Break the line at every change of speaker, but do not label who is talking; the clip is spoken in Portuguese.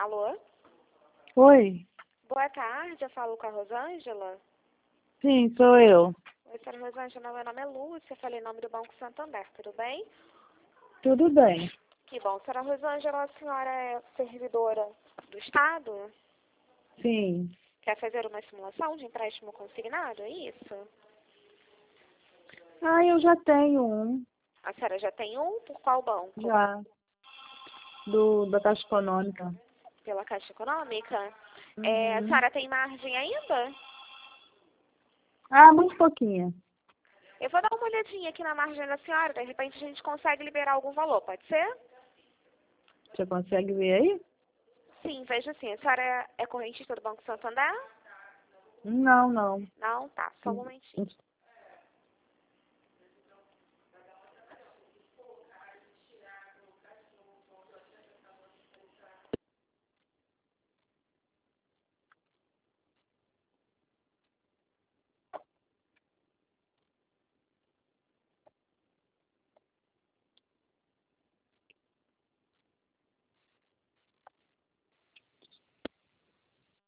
Alô?
Oi?
Boa tarde, eu falo com a Rosângela.
Sim, sou eu.
Oi, senhora Rosângela, meu nome é Lúcia, falei em nome do Banco Santander, tudo bem?
Tudo bem.
Que bom. Senhora Rosângela, a senhora é servidora do Estado?
Sim.
Quer fazer uma simulação de empréstimo consignado, é isso?
Ah, eu já tenho um.
A senhora já tem um? Por qual banco?
Já. Da Caixa Econômica.
Pela Caixa Econômica? A
Uhum.
senhora tem margem ainda?
Ah, muito pouquinho.
Eu vou dar uma olhadinha aqui na margem da senhora, de repente a gente consegue liberar algum valor, pode ser?
Você consegue ver aí?
Sim, veja assim, a senhora é correntista do Banco Santander?
Não, não.
Não? Tá, só um momentinho.